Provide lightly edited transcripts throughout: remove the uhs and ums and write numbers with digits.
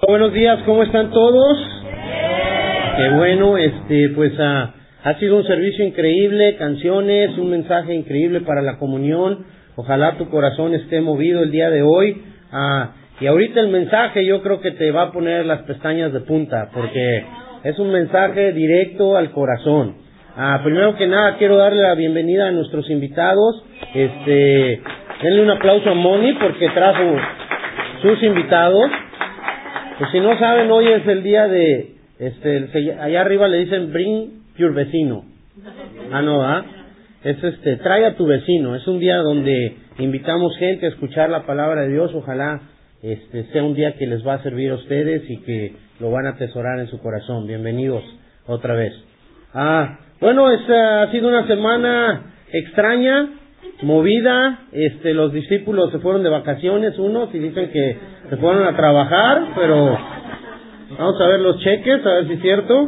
Buenos días, ¿cómo están todos? Qué bueno, ha sido un servicio increíble, canciones, un mensaje increíble para la comunión. Ojalá tu corazón esté movido el día de hoy. Y ahorita el mensaje yo creo que te va a poner las pestañas de punta, porque es un mensaje directo al corazón. Primero que nada quiero darle la bienvenida a nuestros invitados. Denle un aplauso a Moni porque trajo sus invitados. Pues si no saben, hoy es el día de, allá arriba le dicen bring your vecino. Trae a tu vecino. Es un día donde invitamos gente a escuchar la palabra de Dios. Ojalá sea un día que les va a servir a ustedes y que lo van a atesorar en su corazón. Bienvenidos otra vez. Ha sido una semana extraña, movida. Los discípulos se fueron de vacaciones, unos, y dicen que se fueron a trabajar, pero vamos a ver los cheques, a ver si es cierto.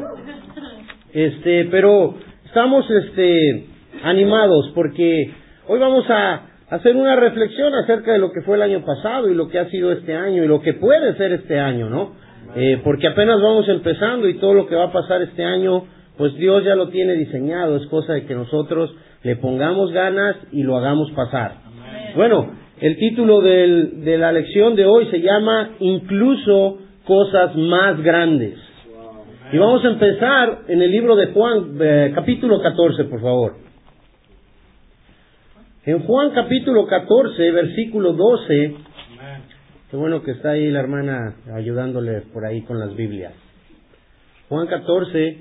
Pero estamos animados porque hoy vamos a hacer una reflexión acerca de lo que fue el año pasado y lo que ha sido este año y lo que puede ser este año, ¿no? Porque apenas vamos empezando y todo lo que va a pasar este año, pues Dios ya lo tiene diseñado. Es cosa de que nosotros le pongamos ganas y lo hagamos pasar. Amén. Bueno, el título de la lección de hoy se llama Incluso cosas más grandes. Y vamos a empezar en el libro de Juan, capítulo 14, por favor. En Juan capítulo 14, versículo 12. Qué bueno que está ahí la hermana ayudándole por ahí con las Biblias. Juan 14,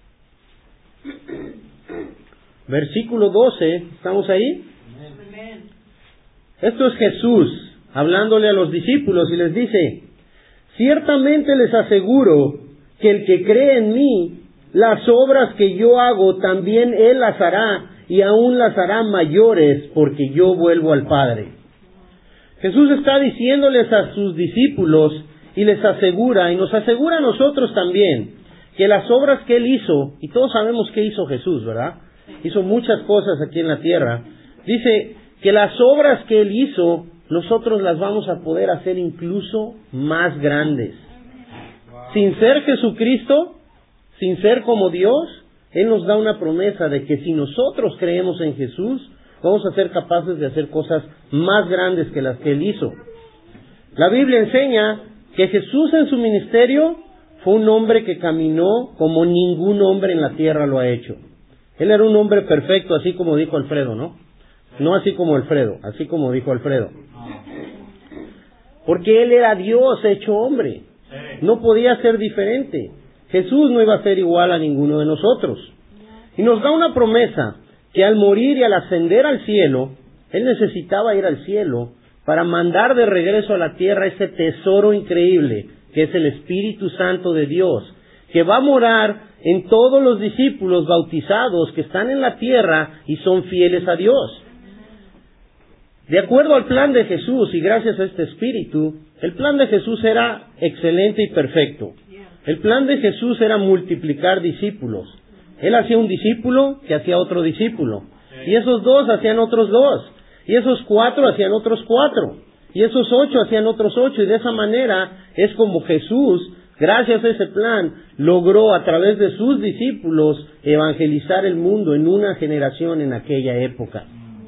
versículo 12. ¿Estamos ahí? Esto es Jesús hablándole a los discípulos y les dice: ciertamente les aseguro que el que cree en mí, las obras que yo hago también él las hará, y aún las hará mayores, porque yo vuelvo al Padre. Jesús está diciéndoles a sus discípulos y les asegura, y nos asegura a nosotros también, que las obras que él hizo, y todos sabemos qué hizo Jesús, ¿verdad? Hizo muchas cosas aquí en la tierra. Dice que las obras que él hizo, nosotros las vamos a poder hacer incluso más grandes. Sin ser Jesucristo, sin ser como Dios, Él nos da una promesa de que si nosotros creemos en Jesús, vamos a ser capaces de hacer cosas más grandes que las que Él hizo. La Biblia enseña que Jesús en su ministerio fue un hombre que caminó como ningún hombre en la tierra lo ha hecho. Él era un hombre perfecto, así como dijo Alfredo, ¿no? No así como Alfredo, así como dijo Alfredo. Porque Él era Dios hecho hombre. No podía ser diferente. Jesús no iba a ser igual a ninguno de nosotros. Y nos da una promesa que al morir y al ascender al cielo, Él necesitaba ir al cielo para mandar de regreso a la tierra ese tesoro increíble que es el Espíritu Santo de Dios, que va a morar en todos los discípulos bautizados que están en la tierra y son fieles a Dios. De acuerdo al plan de Jesús y gracias a este Espíritu, el plan de Jesús era excelente y perfecto. El plan de Jesús era multiplicar discípulos. Él hacía un discípulo que hacía otro discípulo. Y esos dos hacían otros dos. Y esos 4 hacían otros 4. Y esos 8 hacían otros 8. Y de esa manera es como Jesús, gracias a ese plan, logró a través de sus discípulos evangelizar el mundo en una generación en aquella época.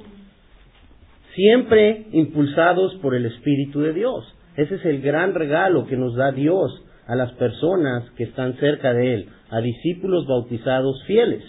Siempre impulsados por el Espíritu de Dios. Ese es el gran regalo que nos da Dios a las personas que están cerca de Él, a discípulos bautizados fieles.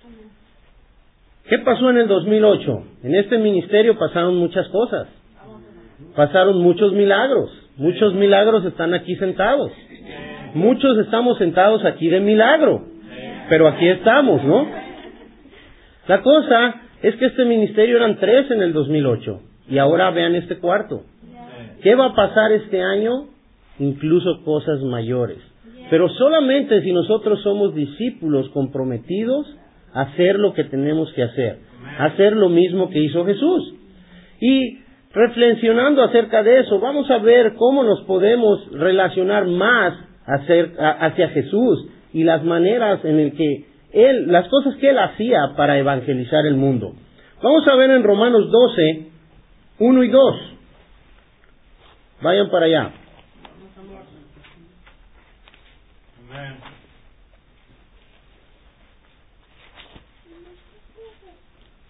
¿Qué pasó en el 2008? En este ministerio pasaron muchas cosas. Pasaron muchos milagros. Muchos milagros están aquí sentados. Muchos estamos sentados aquí de milagro. Pero aquí estamos, ¿no? La cosa es que este ministerio eran 3 en el 2008 y ahora vean este cuarto. ¿Qué va a pasar este año? Incluso cosas mayores. Pero solamente si nosotros somos discípulos comprometidos a hacer lo que tenemos que hacer. Hacer lo mismo que hizo Jesús. Y reflexionando acerca de eso, vamos a ver cómo nos podemos relacionar más hacia Jesús y las maneras en el que las cosas que Él hacía para evangelizar el mundo. Vamos a ver en Romanos 12, 1 y 2. Vayan para allá.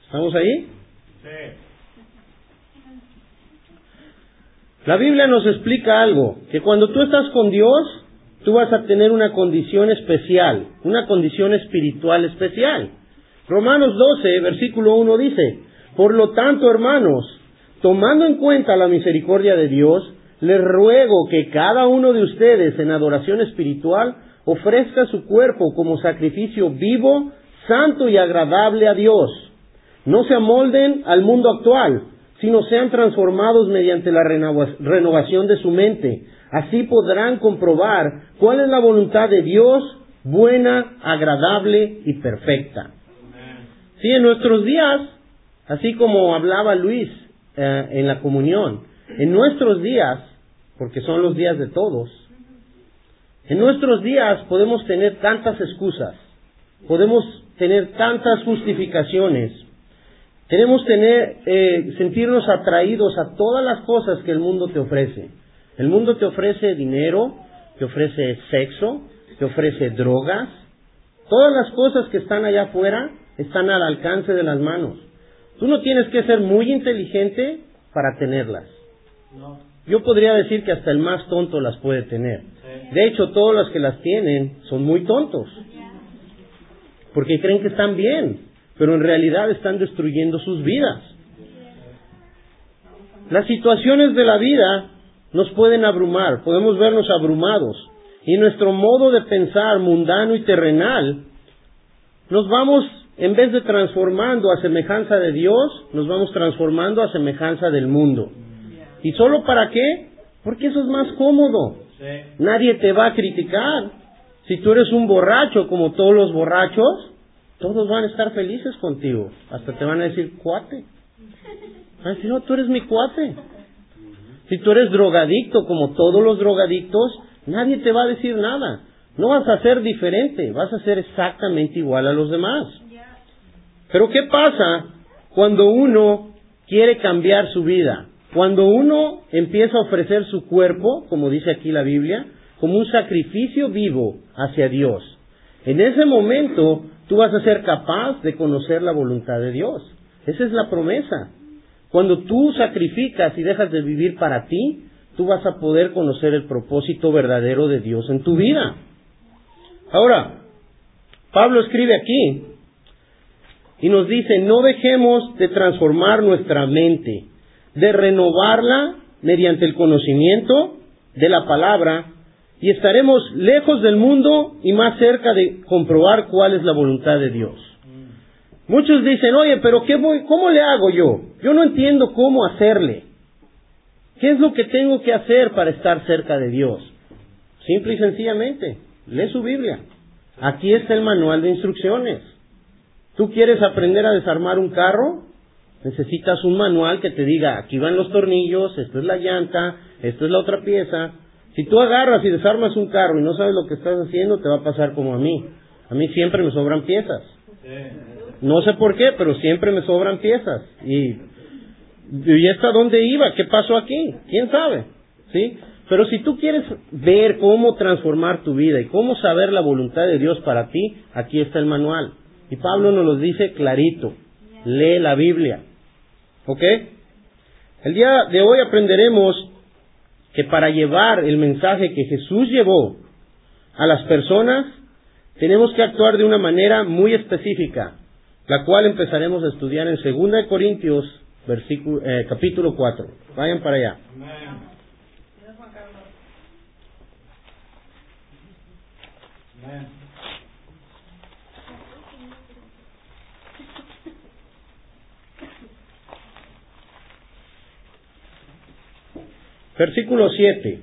¿Estamos ahí? La Biblia nos explica algo, que cuando tú estás con Dios, tú vas a tener una condición especial, una condición espiritual especial. Romanos 12, versículo 1 dice, por lo tanto, hermanos, tomando en cuenta la misericordia de Dios, les ruego que cada uno de ustedes en adoración espiritual ofrezca su cuerpo como sacrificio vivo, santo y agradable a Dios. No se amolden al mundo actual, sino sean transformados mediante la renovación de su mente. Así podrán comprobar cuál es la voluntad de Dios, buena, agradable y perfecta. Sí, en nuestros días, así como hablaba Luis en la comunión, en nuestros días, porque son los días de todos, en nuestros días podemos tener tantas excusas, podemos tener tantas justificaciones, queremos sentirnos atraídos a todas las cosas que el mundo te ofrece. El mundo te ofrece dinero, te ofrece sexo, te ofrece drogas. Todas las cosas que están allá afuera están al alcance de las manos. Tú no tienes que ser muy inteligente para tenerlas. Yo podría decir que hasta el más tonto las puede tener. De hecho, todos los que las tienen son muy tontos, porque creen que están bien, pero en realidad están destruyendo sus vidas. Las situaciones de la vida nos pueden abrumar, podemos vernos abrumados, y nuestro modo de pensar mundano y terrenal, nos vamos, en vez de transformando a semejanza de Dios, nos vamos transformando a semejanza del mundo. ¿Y solo para qué? Porque eso es más cómodo. Nadie te va a criticar. Si tú eres un borracho como todos los borrachos, todos van a estar felices contigo. Hasta te van a decir cuate. Van a decir, no, tú eres mi cuate. Si tú eres drogadicto como todos los drogadictos, nadie te va a decir nada. No vas a ser diferente, vas a ser exactamente igual a los demás. Pero ¿qué pasa cuando uno quiere cambiar su vida? Cuando uno empieza a ofrecer su cuerpo, como dice aquí la Biblia, como un sacrificio vivo hacia Dios. En ese momento, tú vas a ser capaz de conocer la voluntad de Dios. Esa es la promesa. Cuando tú sacrificas y dejas de vivir para ti, tú vas a poder conocer el propósito verdadero de Dios en tu vida. Ahora, Pablo escribe aquí y nos dice, no dejemos de transformar nuestra mente, de renovarla mediante el conocimiento de la palabra, y estaremos lejos del mundo y más cerca de comprobar cuál es la voluntad de Dios. Muchos dicen, oye, pero ¿cómo le hago yo? Yo no entiendo cómo hacerle. ¿Qué es lo que tengo que hacer para estar cerca de Dios? Simple y sencillamente, lee su Biblia. Aquí está el manual de instrucciones. ¿Tú quieres aprender a desarmar un carro? Necesitas un manual que te diga, aquí van los tornillos, esto es la llanta, esto es la otra pieza. Si tú agarras y desarmas un carro y no sabes lo que estás haciendo, te va a pasar como a mí. A mí siempre me sobran piezas. No sé por qué, pero siempre me sobran piezas. ¿Y esta dónde iba? ¿Qué pasó aquí? ¿Quién sabe? ¿Sí? Pero si tú quieres ver cómo transformar tu vida y cómo saber la voluntad de Dios para ti, aquí está el manual. Y Pablo nos lo dice clarito. Lee la Biblia. ¿Ok? El día de hoy aprenderemos que para llevar el mensaje que Jesús llevó a las personas, tenemos que actuar de una manera muy específica, la cual empezaremos a estudiar en 2 Corintios, capítulo 4. Vayan para allá. Amén. Versículo 7.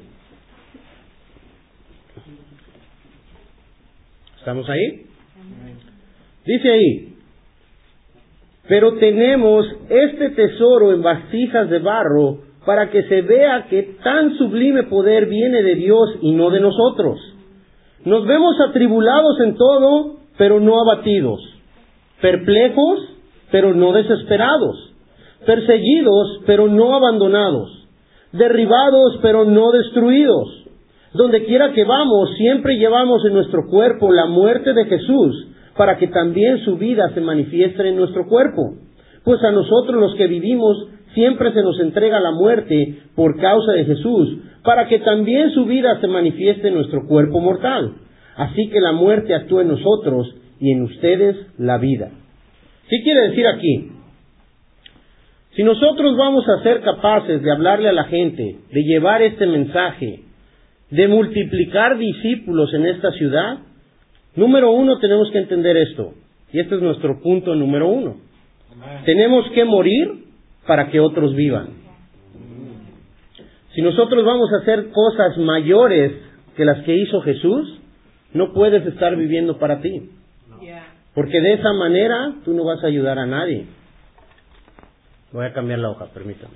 ¿Estamos ahí? Dice ahí, pero tenemos este tesoro en vasijas de barro para que se vea que tan sublime poder viene de Dios y no de nosotros. Nos vemos atribulados en todo, pero no abatidos, perplejos, pero no desesperados, perseguidos, pero no abandonados, derribados, pero no destruidos. Donde quiera que vamos, siempre llevamos en nuestro cuerpo la muerte de Jesús, para que también su vida se manifieste en nuestro cuerpo. pues a nosotros los que vivimos siempre se nos entrega la muerte por causa de Jesús, para que también su vida se manifieste en nuestro cuerpo mortal. Así que la muerte actúa en nosotros y en ustedes la vida. ¿Qué quiere decir aquí? Si nosotros vamos a ser capaces de hablarle a la gente, de llevar este mensaje, de multiplicar discípulos en esta ciudad, número uno tenemos que entender esto. Y este es nuestro punto número uno. Tenemos que morir para que otros vivan. Si nosotros vamos a hacer cosas mayores que las que hizo Jesús, no puedes estar viviendo para ti. Porque de esa manera tú no vas a ayudar a nadie. Voy a cambiar la hoja, permítanme.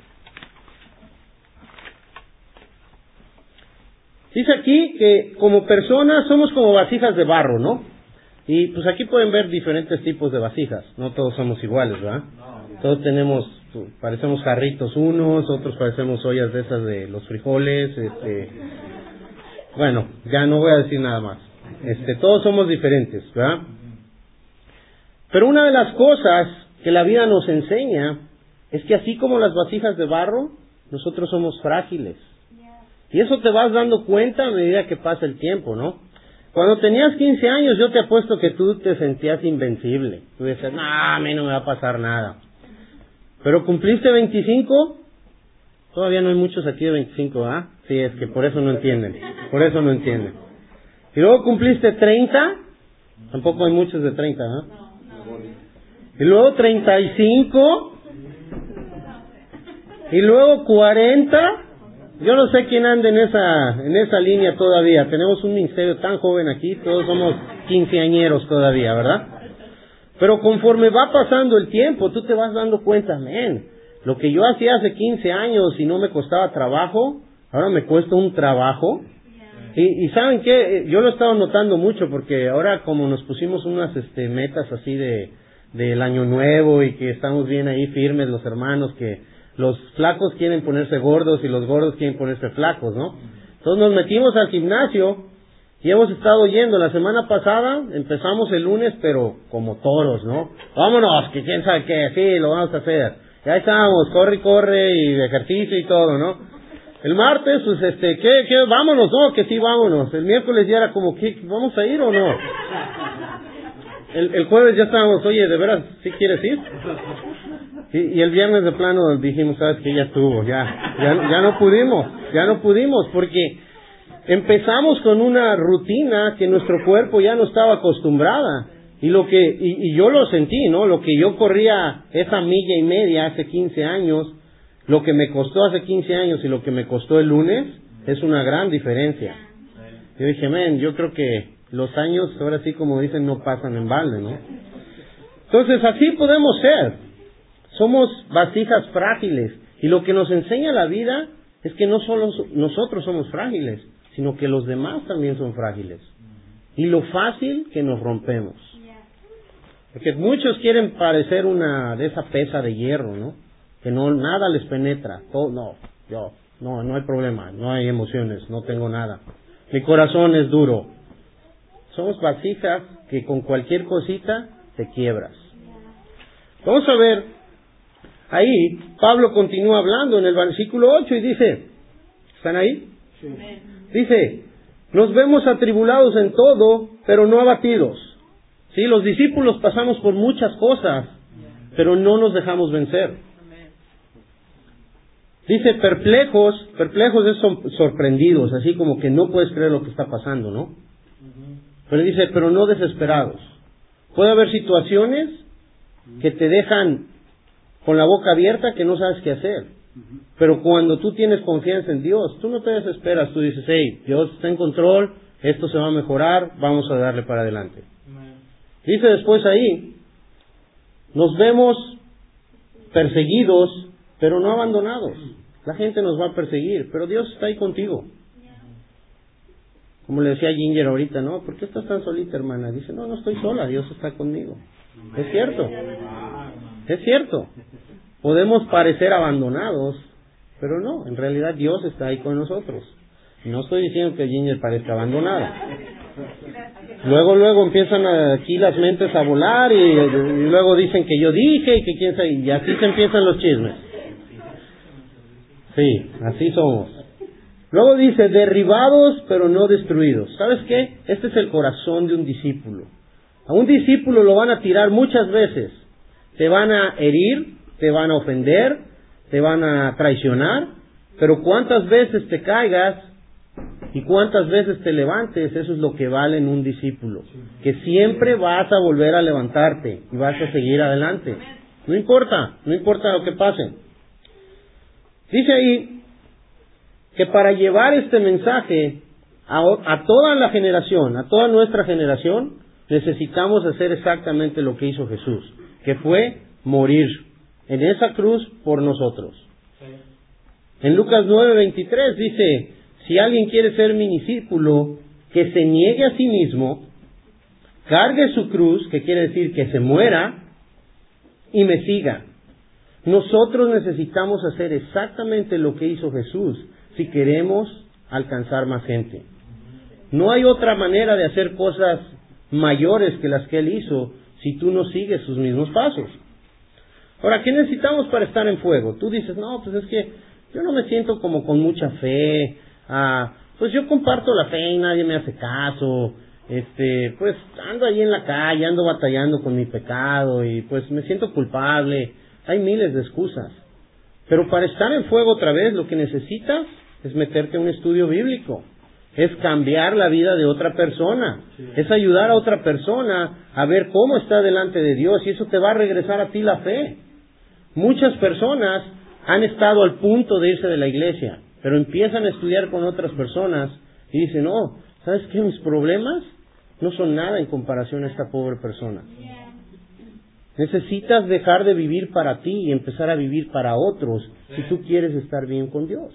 Dice aquí que como personas somos como vasijas de barro, ¿no? Y pues aquí pueden ver diferentes tipos de vasijas. No todos somos iguales, ¿verdad? Todos parecemos jarritos unos, otros parecemos ollas de esas de los frijoles, bueno, ya no voy a decir nada más. Todos somos diferentes, ¿verdad? Pero una de las cosas que la vida nos enseña es que así como las vasijas de barro, nosotros somos frágiles. Y eso te vas dando cuenta a medida que pasa el tiempo, ¿no? Cuando tenías 15 años, yo te apuesto que tú te sentías invencible. Tú decías, no, a mí no me va a pasar nada. Pero cumpliste 25, todavía no hay muchos aquí de 25, ¿ah? Sí, es que por eso no entienden. Por eso no entienden. Y luego cumpliste 30, tampoco hay muchos de 30, ¿ah? Y luego 35, y luego 40. Yo no sé quién anda en esa línea todavía. Tenemos un ministerio tan joven aquí, todos somos quinceañeros todavía, ¿verdad? Pero conforme va pasando el tiempo, tú te vas dando cuenta, lo que yo hacía hace 15 años y no me costaba trabajo, ahora me cuesta un trabajo. Y ¿saben qué? Yo lo he estado notando mucho porque ahora como nos pusimos unas metas así del año nuevo y que estamos bien ahí firmes los hermanos, que los flacos quieren ponerse gordos y los gordos quieren ponerse flacos, ¿no? Entonces nos metimos al gimnasio y hemos estado yendo. La semana pasada empezamos el lunes, pero como toros, ¿no? Vámonos, que quién sabe qué, sí, lo vamos a hacer. Ya estamos, corre y ejercicio y todo, ¿no? El martes, pues ¿qué? Vámonos, no, que sí, vámonos. El miércoles ya era como, ¿qué? ¿Vamos a ir o no? El jueves ya estábamos, oye, ¿de veras sí quieres ir? Y el viernes de plano dijimos, sabes que ya estuvo, ya no pudimos, porque empezamos con una rutina que nuestro cuerpo ya no estaba acostumbrada. Y yo lo sentí, ¿no? Lo que yo corría esa milla y media hace 15 años, lo que me costó hace 15 años y lo que me costó el lunes, es una gran diferencia. Yo dije, yo creo que los años, ahora sí como dicen, no pasan en balde, ¿no? Entonces así podemos ser. Somos vasijas frágiles. Y lo que nos enseña la vida es que no solo nosotros somos frágiles, sino que los demás también son frágiles. Y lo fácil que nos rompemos. Porque muchos quieren parecer una de esa pesa de hierro, ¿no? Que nada les penetra. No hay problema, no hay emociones, no tengo nada. Mi corazón es duro. Somos vasijas que con cualquier cosita te quiebras. Vamos a ver, ahí Pablo continúa hablando en el versículo 8 y dice, ¿están ahí? Sí. Dice, nos vemos atribulados en todo, pero no abatidos. Sí, los discípulos pasamos por muchas cosas, pero no nos dejamos vencer. Dice perplejos es sorprendidos, así como que no puedes creer lo que está pasando, ¿no? Pero dice, pero no desesperados. Puede haber situaciones que te dejan con la boca abierta que no sabes qué hacer. Pero cuando tú tienes confianza en Dios, tú no te desesperas, tú dices, hey, Dios está en control, esto se va a mejorar, vamos a darle para adelante. Dice después ahí, nos vemos perseguidos, pero no abandonados. La gente nos va a perseguir, pero Dios está ahí contigo. Como le decía Ginger ahorita, ¿no? ¿Por qué estás tan solita, hermana? Dice, no estoy sola, Dios está conmigo. Es cierto. Podemos parecer abandonados, pero no, en realidad Dios está ahí con nosotros. No estoy diciendo que Ginger parezca abandonada. Luego empiezan aquí las mentes a volar y luego dicen que yo dije y que quién sabe, y así se empiezan los chismes. Sí, así somos. Luego dice, derribados pero no destruidos. ¿Sabes qué? Este es el corazón de un discípulo. A un discípulo lo van a tirar muchas veces. Te van a herir, te van a ofender, te van a traicionar, pero cuántas veces te caigas y cuántas veces te levantes, eso es lo que vale en un discípulo. Que siempre vas a volver a levantarte y vas a seguir adelante. No importa lo que pase. Dice ahí que para llevar este mensaje a toda la generación, a toda nuestra generación, necesitamos hacer exactamente lo que hizo Jesús, que fue morir en esa cruz por nosotros. En Lucas 9:23 dice, si alguien quiere ser mi discípulo, que se niegue a sí mismo, cargue su cruz, que quiere decir que se muera, y me siga. Nosotros necesitamos hacer exactamente lo que hizo Jesús si queremos alcanzar más gente. No hay otra manera de hacer cosas mayores que las que Él hizo si tú no sigues sus mismos pasos. Ahora, ¿qué necesitamos para estar en fuego? Tú dices, no, pues es que yo no me siento como con mucha fe, pues yo comparto la fe y nadie me hace caso, pues ando ahí en la calle, ando batallando con mi pecado y pues me siento culpable. Hay miles de excusas. Pero para estar en fuego otra vez, lo que necesitas es meterte a un estudio bíblico. Es cambiar la vida de otra persona. Es ayudar a otra persona a ver cómo está delante de Dios y eso te va a regresar a ti la fe. Muchas personas han estado al punto de irse de la iglesia, pero empiezan a estudiar con otras personas y dicen, no, ¿sabes qué? Mis problemas no son nada en comparación a esta pobre persona. Necesitas dejar de vivir para ti y empezar a vivir para otros si tú quieres estar bien con Dios.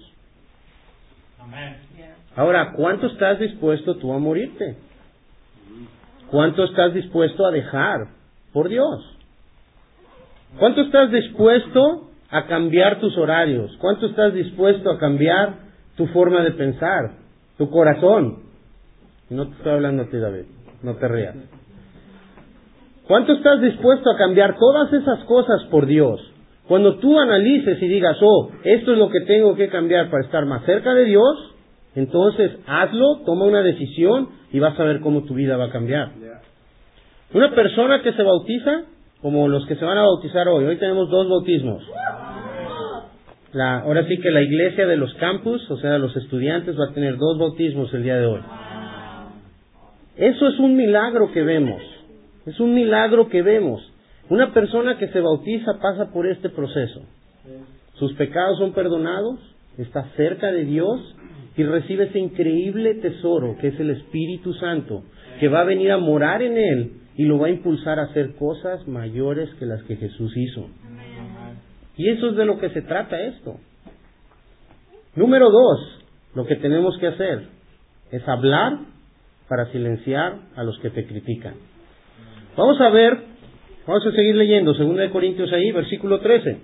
Ahora, ¿cuánto estás dispuesto tú a morirte? ¿Cuánto estás dispuesto a dejar por Dios? ¿Cuánto estás dispuesto a cambiar tus horarios? ¿Cuánto estás dispuesto a cambiar tu forma de pensar, tu corazón? No te estoy hablando a ti, David, no te rías. ¿Cuánto estás dispuesto a cambiar todas esas cosas por Dios? Cuando tú analices y digas, esto es lo que tengo que cambiar para estar más cerca de Dios, entonces hazlo, toma una decisión y vas a ver cómo tu vida va a cambiar. Una persona que se bautiza, como los que se van a bautizar hoy tenemos 2 bautismos. Ahora sí que la iglesia de los campus, o sea, los estudiantes, va a tener 2 bautismos el día de hoy. Eso es un milagro que vemos. Es un milagro que vemos. Una persona que se bautiza pasa por este proceso. Sus pecados son perdonados, está cerca de Dios y recibe ese increíble tesoro que es el Espíritu Santo, que va a venir a morar en él y lo va a impulsar a hacer cosas mayores que las que Jesús hizo. Y eso es de lo que se trata esto. Número 2, lo que tenemos que hacer es hablar para silenciar a los que te critican. Vamos a seguir leyendo, 2 Corintios ahí, versículo 13.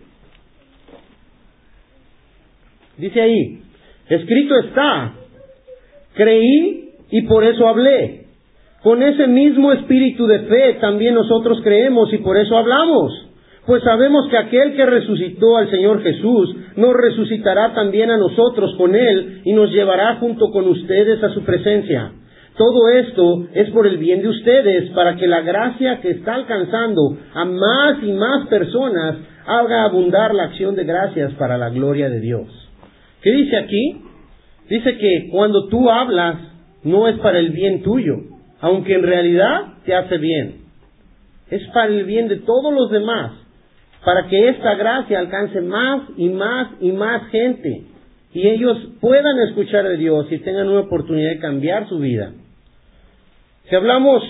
Dice ahí, escrito está, creí y por eso hablé. Con ese mismo espíritu de fe también nosotros creemos y por eso hablamos. Pues sabemos que aquel que resucitó al Señor Jesús nos resucitará también a nosotros con Él y nos llevará junto con ustedes a su presencia. Todo esto es por el bien de ustedes, para que la gracia que está alcanzando a más y más personas haga abundar la acción de gracias para la gloria de Dios. ¿Qué dice aquí? Dice que cuando tú hablas no es para el bien tuyo, aunque en realidad te hace bien. Es para el bien de todos los demás, para que esta gracia alcance más y más y más gente y ellos puedan escuchar de Dios y tengan una oportunidad de cambiar su vida. Si hablamos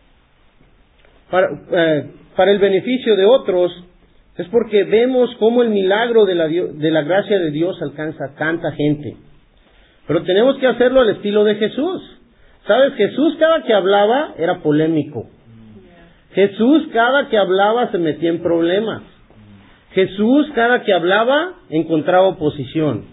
para el beneficio de otros, es porque vemos cómo el milagro de la gracia de Dios alcanza a tanta gente. Pero tenemos que hacerlo al estilo de Jesús. ¿Sabes? Jesús cada que hablaba era polémico. Jesús cada que hablaba se metía en problemas. Jesús cada que hablaba encontraba oposición.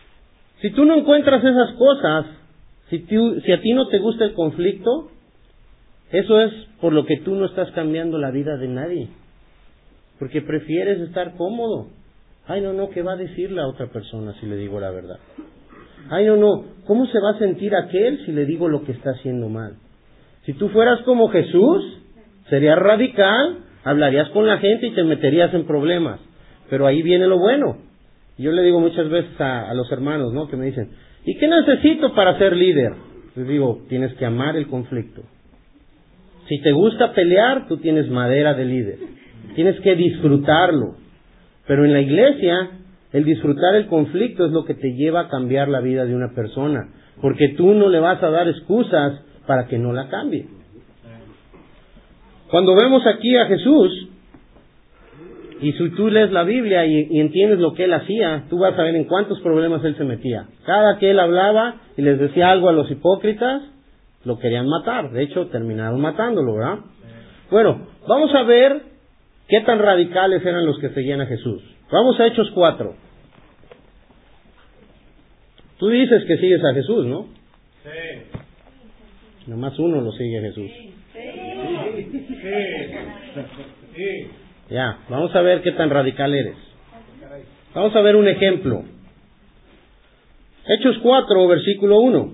Si tú no encuentras esas cosas, si a ti no te gusta el conflicto, Eso es por lo que tú no estás cambiando la vida de nadie. Porque prefieres estar cómodo. Ay, no, ¿qué va a decir la otra persona si le digo la verdad? Ay, no, ¿cómo se va a sentir aquel si le digo lo que está haciendo mal? Si tú fueras como Jesús, serías radical, hablarías con la gente y te meterías en problemas. Pero ahí viene lo bueno. Yo le digo muchas veces a los hermanos, ¿no? Que me dicen, ¿y qué necesito para ser líder? Les digo, tienes que amar el conflicto. Si te gusta pelear, tú tienes madera de líder. Tienes que disfrutarlo. Pero en la iglesia, el disfrutar el conflicto es lo que te lleva a cambiar la vida de una persona. Porque tú no le vas a dar excusas para que no la cambie. Cuando vemos aquí a Jesús, y si tú lees la Biblia y entiendes lo que Él hacía, tú vas a ver en cuántos problemas Él se metía. Cada que Él hablaba y les decía algo a los hipócritas, lo querían matar. De hecho, terminaron matándolo, ¿verdad? Bueno, vamos a ver qué tan radicales eran los que seguían a Jesús. Vamos a Hechos 4. Tú dices que sigues a Jesús, ¿no? Sí. Nomás uno lo sigue a Jesús. Sí. Ya, vamos a ver qué tan radical eres. Vamos a ver un ejemplo. Hechos 4, versículo 1.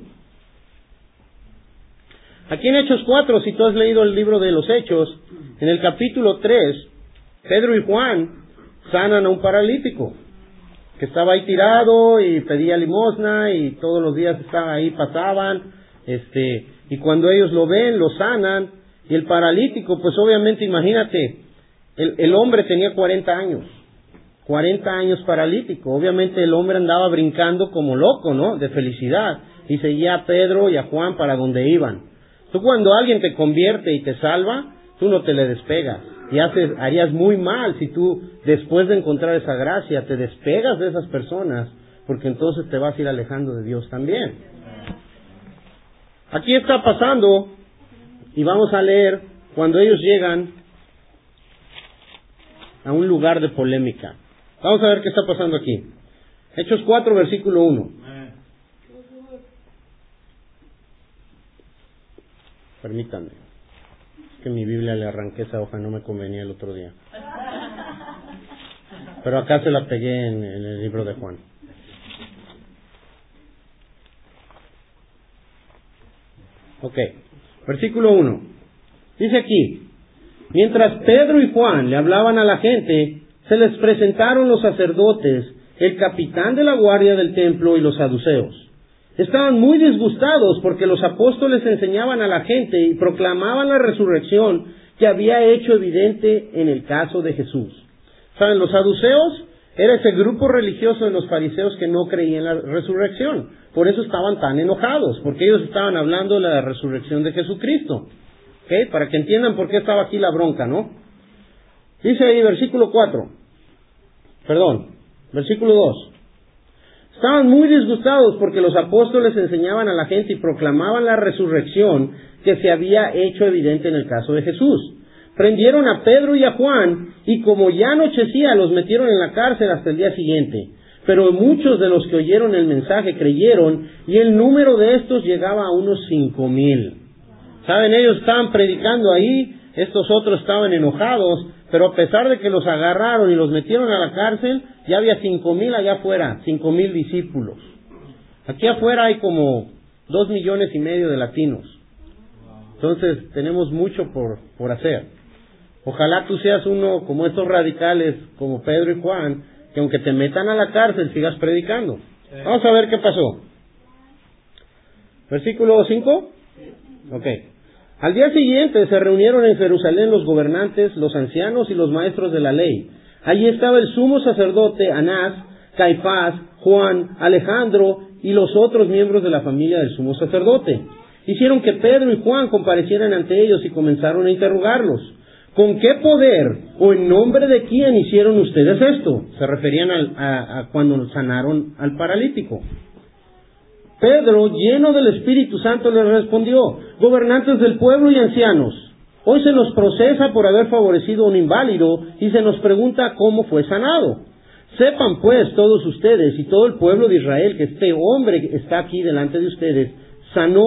Aquí en Hechos 4, si tú has leído el libro de los Hechos, en el capítulo 3, Pedro y Juan sanan a un paralítico que estaba ahí tirado y pedía limosna y todos los días estaba ahí, pasaban, y cuando ellos lo ven, lo sanan, y el paralítico, pues obviamente imagínate, el hombre tenía 40 años paralítico, obviamente el hombre andaba brincando como loco, ¿no? De felicidad, y seguía a Pedro y a Juan para donde iban. Tú cuando alguien te convierte y te salva, tú no te le despegas, y harías muy mal si tú, después de encontrar esa gracia, te despegas de esas personas, porque entonces te vas a ir alejando de Dios también. Aquí está pasando, y vamos a leer, cuando ellos llegan a un lugar de polémica. Vamos a ver qué está pasando aquí. Hechos 4, versículo 1. Permítanme. Es que mi Biblia le arranqué esa hoja, no me convenía el otro día. Pero acá se la pegué en el libro de Juan. Ok. Versículo 1. Dice aquí: mientras Pedro y Juan le hablaban a la gente, se les presentaron los sacerdotes, el capitán de la guardia del templo y los saduceos. Estaban muy disgustados porque los apóstoles enseñaban a la gente y proclamaban la resurrección que había hecho evidente en el caso de Jesús. ¿Saben? Los saduceos era ese grupo religioso de los fariseos que no creían en la resurrección. Por eso estaban tan enojados, porque ellos estaban hablando de la resurrección de Jesucristo. ¿Okay? Para que entiendan por qué estaba aquí la bronca, ¿no? Dice ahí versículo 2. Estaban muy disgustados porque los apóstoles enseñaban a la gente y proclamaban la resurrección que se había hecho evidente en el caso de Jesús. Prendieron a Pedro y a Juan y como ya anochecía los metieron en la cárcel hasta el día siguiente. Pero muchos de los que oyeron el mensaje creyeron y el número de estos llegaba a unos 5,000. ¿Saben? Ellos estaban predicando ahí, estos otros estaban enojados, pero a pesar de que los agarraron y los metieron a la cárcel, ya había 5,000 allá afuera, 5,000 discípulos. Aquí afuera hay como 2,5 millones de latinos. Entonces tenemos mucho por hacer. Ojalá tú seas uno como estos radicales, como Pedro y Juan, que aunque te metan a la cárcel sigas predicando. Vamos a ver qué pasó. Versículo 5. Ok. Al día siguiente se reunieron en Jerusalén los gobernantes, los ancianos y los maestros de la ley. Allí estaba el sumo sacerdote Anás, Caifás, Juan, Alejandro y los otros miembros de la familia del sumo sacerdote. Hicieron que Pedro y Juan comparecieran ante ellos y comenzaron a interrogarlos. ¿Con qué poder o en nombre de quién hicieron ustedes esto? Se referían a cuando sanaron al paralítico. Pedro, lleno del Espíritu Santo, les respondió: gobernantes del pueblo y ancianos, hoy se nos procesa por haber favorecido a un inválido y se nos pregunta cómo fue sanado. Sepan pues todos ustedes y todo el pueblo de Israel que este hombre que está aquí delante de ustedes sanó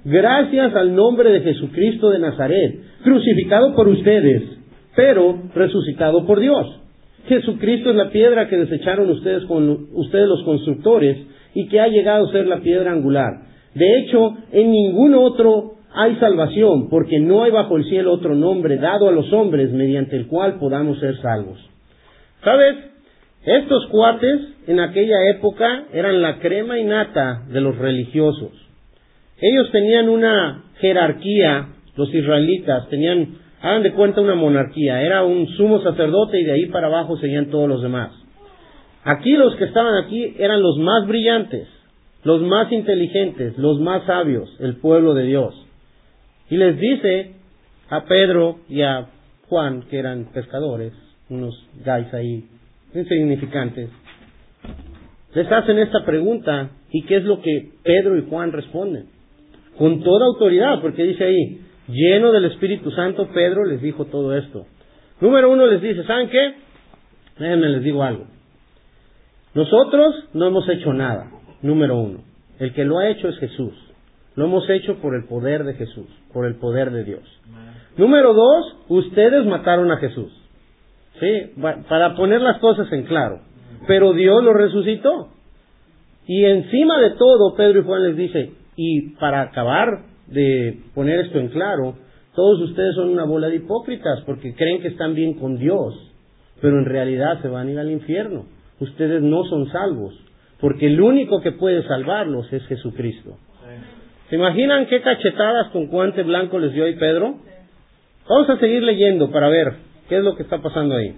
gracias al nombre de Jesucristo de Nazaret, crucificado por ustedes, pero resucitado por Dios. Jesucristo es la piedra que desecharon ustedes los constructores y que ha llegado a ser la piedra angular. De hecho, en ningún otro hay salvación, porque no hay bajo el cielo otro nombre dado a los hombres mediante el cual podamos ser salvos. ¿Sabes? Estos cuates en aquella época eran la crema y nata de los religiosos. Ellos tenían una jerarquía, los israelitas tenían, hagan de cuenta, una monarquía. Era un sumo sacerdote y de ahí para abajo seguían todos los demás. Aquí los que estaban aquí eran los más brillantes, los más inteligentes, los más sabios, el pueblo de Dios. Y les dice a Pedro y a Juan, que eran pescadores, unos guys ahí insignificantes, les hacen esta pregunta, ¿y qué es lo que Pedro y Juan responden? Con toda autoridad, porque dice ahí, lleno del Espíritu Santo, Pedro les dijo todo esto. Número uno les dice, ¿saben qué? Déjenme les digo algo. Nosotros no hemos hecho nada, número uno. El que lo ha hecho es Jesús. Lo hemos hecho por el poder de Jesús, por el poder de Dios. Número dos, ustedes mataron a Jesús. Sí, para poner las cosas en claro. Pero Dios lo resucitó. Y encima de todo, Pedro y Juan les dice, y para acabar de poner esto en claro, todos ustedes son una bola de hipócritas porque creen que están bien con Dios, pero en realidad se van a ir al infierno. Ustedes no son salvos, porque el único que puede salvarlos es Jesucristo. ¿Se imaginan qué cachetadas con guante blanco les dio ahí Pedro? Vamos a seguir leyendo para ver qué es lo que está pasando ahí.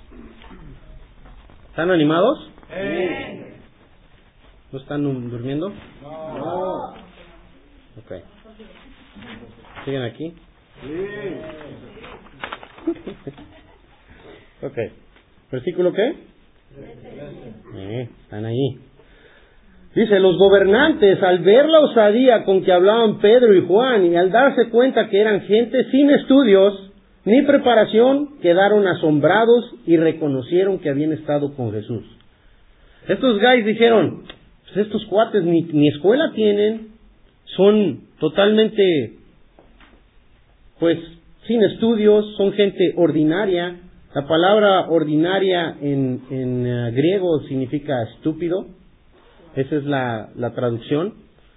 ¿Están animados? ¿No están durmiendo? No. Ok. ¿Siguen aquí? Ok. ¿Versículo qué? Están ahí. Dice, los gobernantes, al ver la osadía con que hablaban Pedro y Juan y al darse cuenta que eran gente sin estudios ni preparación, quedaron asombrados y reconocieron que habían estado con Jesús. Estos guys dijeron, pues estos cuates ni escuela tienen, son totalmente, pues, sin estudios, son gente ordinaria. La palabra ordinaria en griego significa estúpido. Esa es la traducción.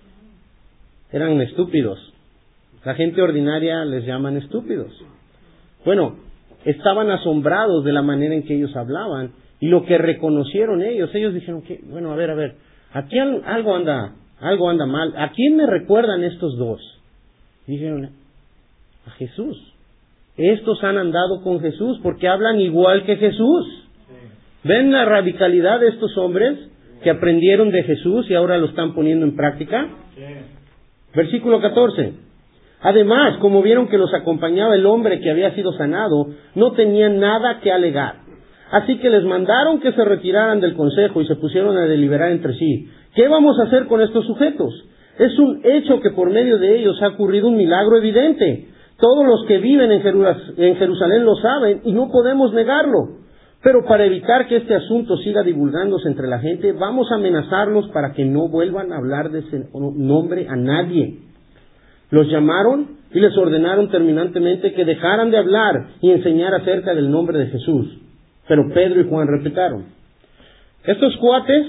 Eran estúpidos. La gente ordinaria les llaman estúpidos. Bueno, estaban asombrados de la manera en que ellos hablaban y lo que reconocieron ellos dijeron que, bueno, a ver, aquí algo anda mal. ¿A quién me recuerdan estos dos? Dijeron, a Jesús. Estos han andado con Jesús porque hablan igual que Jesús. ¿Ven la radicalidad de estos hombres que aprendieron de Jesús y ahora lo están poniendo en práctica? Versículo 14. Además, como vieron que los acompañaba el hombre que había sido sanado, no tenían nada que alegar. Así que les mandaron que se retiraran del consejo y se pusieron a deliberar entre sí. ¿Qué vamos a hacer con estos sujetos? Es un hecho que por medio de ellos ha ocurrido un milagro evidente. Todos los que viven en Jerusalén lo saben y no podemos negarlo. Pero para evitar que este asunto siga divulgándose entre la gente, vamos a amenazarlos para que no vuelvan a hablar de ese nombre a nadie. Los llamaron y les ordenaron terminantemente que dejaran de hablar y enseñar acerca del nombre de Jesús. Pero Pedro y Juan replicaron. Estos cuates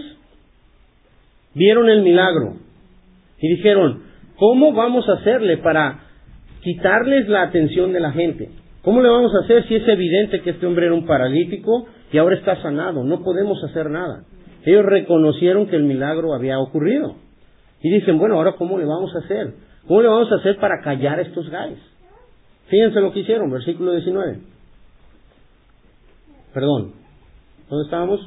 vieron el milagro y dijeron, ¿cómo vamos a hacerle para quitarles la atención de la gente? ¿Cómo le vamos a hacer si es evidente que este hombre era un paralítico y ahora está sanado? No podemos hacer nada. Ellos reconocieron que el milagro había ocurrido. Y dicen, bueno, ahora ¿cómo le vamos a hacer? ¿Cómo le vamos a hacer para callar a estos guys? Fíjense lo que hicieron, versículo 19. Perdón, ¿dónde estábamos?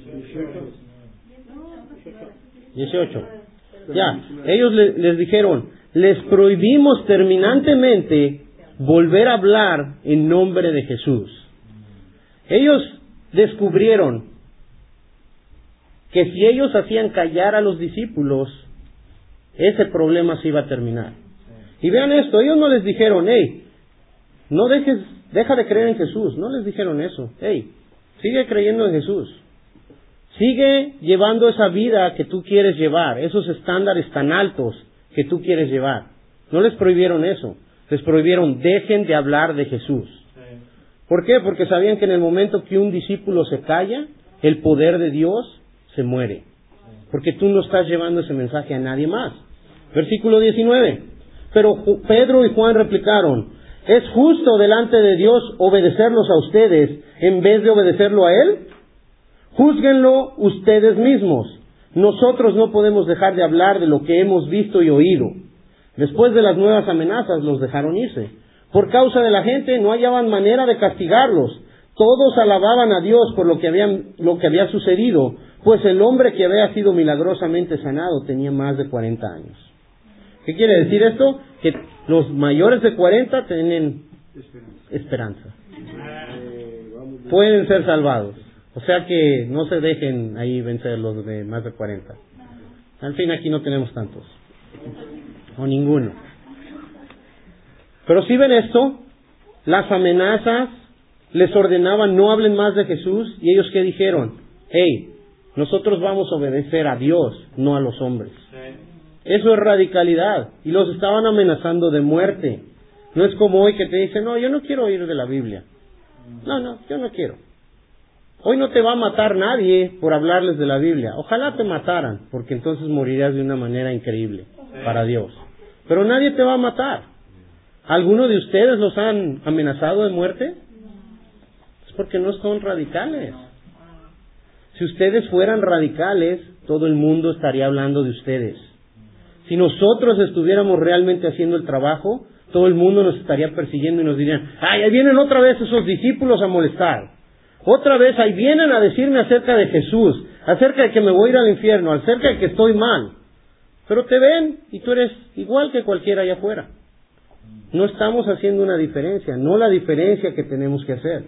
18. Ya, ellos les dijeron, les prohibimos terminantemente volver a hablar en nombre de Jesús. Ellos descubrieron que si ellos hacían callar a los discípulos, ese problema se iba a terminar. Y vean esto, ellos no les dijeron, hey, deja de creer en Jesús. No les dijeron eso. Hey, sigue creyendo en Jesús. Sigue llevando esa vida que tú quieres llevar, esos estándares tan altos que tú quieres llevar. No les prohibieron eso. Les prohibieron, dejen de hablar de Jesús. ¿Por qué? Porque sabían que en el momento que un discípulo se calla, el poder de Dios se muere. Porque tú no estás llevando ese mensaje a nadie más. Versículo 19. Pero Pedro y Juan replicaron, ¿es justo delante de Dios obedecerlos a ustedes en vez de obedecerlo a Él? Júzguenlo ustedes mismos. Nosotros no podemos dejar de hablar de lo que hemos visto y oído. Después de las nuevas amenazas los dejaron irse. Por causa de la gente no hallaban manera de castigarlos. Todos alababan a Dios por lo que había sucedido, pues el hombre que había sido milagrosamente sanado tenía más de 40 años. ¿Qué quiere decir esto? Que los mayores de 40 tienen esperanza. Pueden ser salvados. O sea que no se dejen ahí vencer los de más de 40. Al fin aquí no tenemos tantos. O ninguno. Pero si ven esto, las amenazas les ordenaban no hablen más de Jesús, y ellos ¿qué dijeron? Hey, nosotros vamos a obedecer a Dios, no a los hombres. Eso es radicalidad, y los estaban amenazando de muerte. No es como hoy que te dicen, no, yo no quiero oír de la Biblia. No, yo no quiero. Hoy no te va a matar nadie por hablarles de la Biblia. Ojalá te mataran, porque entonces morirías de una manera increíble para Dios. Pero nadie te va a matar. ¿Alguno de ustedes los han amenazado de muerte? Es porque no son radicales. Si ustedes fueran radicales, todo el mundo estaría hablando de ustedes. Si nosotros estuviéramos realmente haciendo el trabajo, todo el mundo nos estaría persiguiendo y nos dirían, ¡ay, ahí vienen otra vez esos discípulos a molestar! Otra vez ahí vienen a decirme acerca de Jesús, acerca de que me voy a ir al infierno, acerca de que estoy mal. Pero te ven y tú eres igual que cualquiera allá afuera. No estamos haciendo una diferencia, no la diferencia que tenemos que hacer.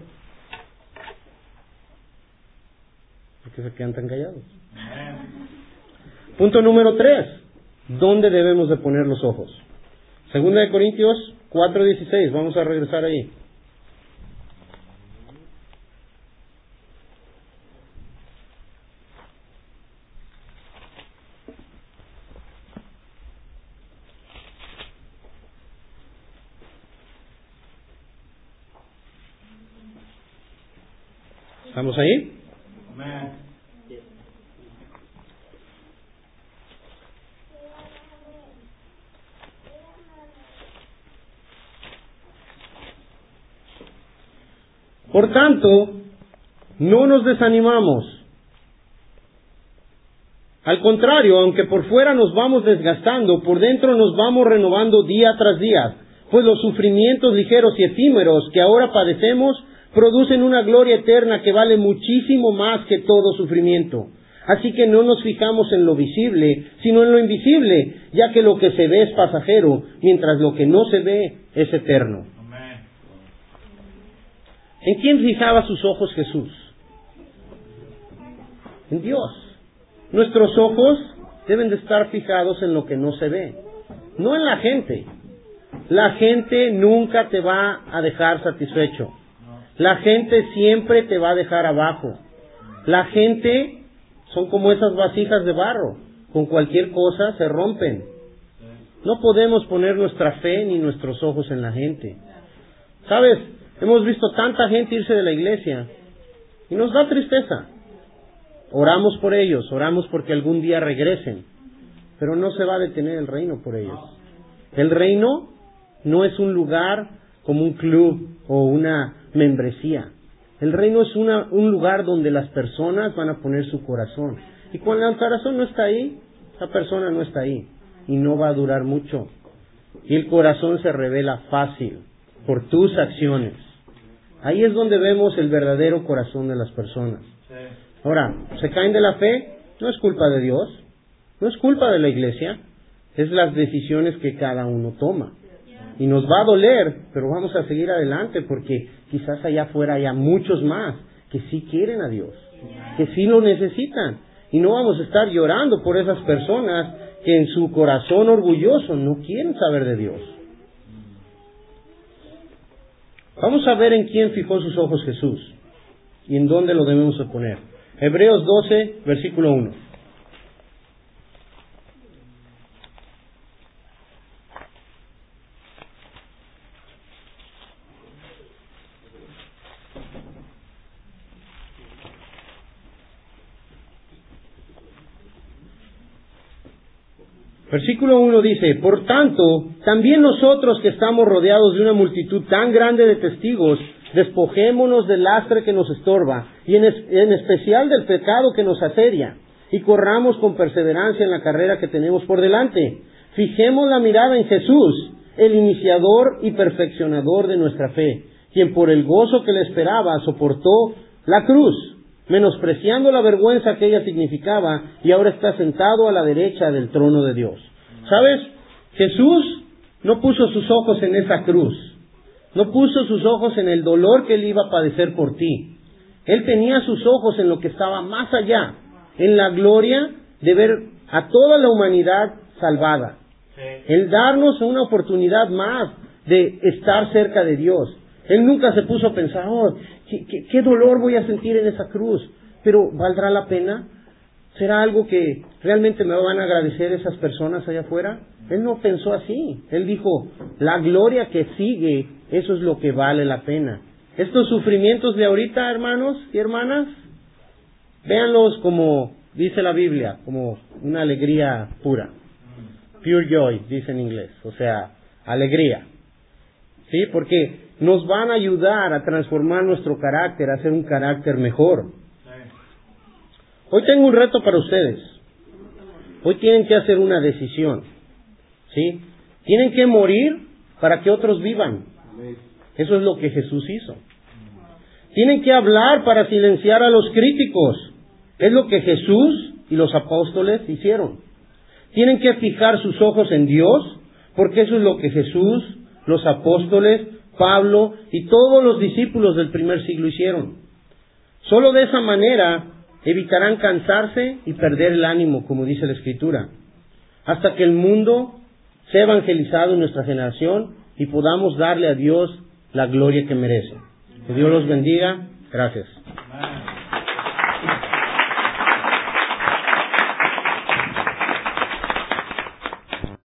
¿Por qué se quedan tan callados? Punto número 3. ¿Dónde debemos de poner los ojos? Segunda de Corintios 4:16. Vamos a regresar ahí. ¿Estamos ahí? Por tanto, no nos desanimamos. Al contrario, aunque por fuera nos vamos desgastando, por dentro nos vamos renovando día tras día, pues los sufrimientos ligeros y efímeros que ahora padecemos producen una gloria eterna que vale muchísimo más que todo sufrimiento. Así que no nos fijamos en lo visible, sino en lo invisible, ya que lo que se ve es pasajero, mientras lo que no se ve es eterno. ¿En quién fijaba sus ojos Jesús? En Dios. Nuestros ojos deben de estar fijados en lo que no se ve, no en la gente. La gente nunca te va a dejar satisfecho. La gente siempre te va a dejar abajo. La gente son como esas vasijas de barro. Con cualquier cosa se rompen. No podemos poner nuestra fe ni nuestros ojos en la gente. ¿Sabes? Hemos visto tanta gente irse de la iglesia y nos da tristeza. Oramos por ellos, oramos porque algún día regresen, pero no se va a detener el reino por ellos. El reino no es un lugar como un club o una membresía. El reino es un lugar donde las personas van a poner su corazón. Y cuando el corazón no está ahí, la persona no está ahí. Y no va a durar mucho. Y el corazón se revela fácil por tus acciones. Ahí es donde vemos el verdadero corazón de las personas. Ahora, ¿se caen de la fe? No es culpa de Dios. No es culpa de la iglesia. Es las decisiones que cada uno toma. Y nos va a doler, pero vamos a seguir adelante porque quizás allá afuera haya muchos más que sí quieren a Dios, que sí lo necesitan. Y no vamos a estar llorando por esas personas que en su corazón orgulloso no quieren saber de Dios. Vamos a ver en quién fijó sus ojos Jesús y en dónde lo debemos de poner. Hebreos 12, versículo 1. Versículo 1 dice, por tanto, también nosotros que estamos rodeados de una multitud tan grande de testigos, despojémonos del lastre que nos estorba, y en especial del pecado que nos asedia, y corramos con perseverancia en la carrera que tenemos por delante. Fijemos la mirada en Jesús, el iniciador y perfeccionador de nuestra fe, quien por el gozo que le esperaba soportó la cruz, menospreciando la vergüenza que ella significaba, y ahora está sentado a la derecha del trono de Dios. ¿Sabes? Jesús no puso sus ojos en esa cruz, no puso sus ojos en el dolor que él iba a padecer por ti. Él tenía sus ojos en lo que estaba más allá, en la gloria de ver a toda la humanidad salvada. El darnos una oportunidad más de estar cerca de Dios. Él nunca se puso a pensar, ¿qué dolor voy a sentir en esa cruz? Pero ¿valdrá la pena? ¿Será algo que realmente me van a agradecer esas personas allá afuera? Él no pensó así. Él dijo, la gloria que sigue, eso es lo que vale la pena. Estos sufrimientos de ahorita, hermanos y hermanas, véanlos como dice la Biblia, como una alegría pura. Pure joy, dice en inglés, o sea, alegría. ¿Sí? Porque nos van a ayudar a transformar nuestro carácter, a ser un carácter mejor. Hoy tengo un reto para ustedes. Hoy tienen que hacer una decisión. ¿Sí? Tienen que morir para que otros vivan. Eso es lo que Jesús hizo. Tienen que hablar para silenciar a los críticos. Es lo que Jesús y los apóstoles hicieron. Tienen que fijar sus ojos en Dios, porque eso es lo que Jesús, los apóstoles, Pablo y todos los discípulos del primer siglo hicieron. Solo de esa manera evitarán cansarse y perder el ánimo, como dice la Escritura, hasta que el mundo sea evangelizado en nuestra generación y podamos darle a Dios la gloria que merece. Que Dios los bendiga. Gracias.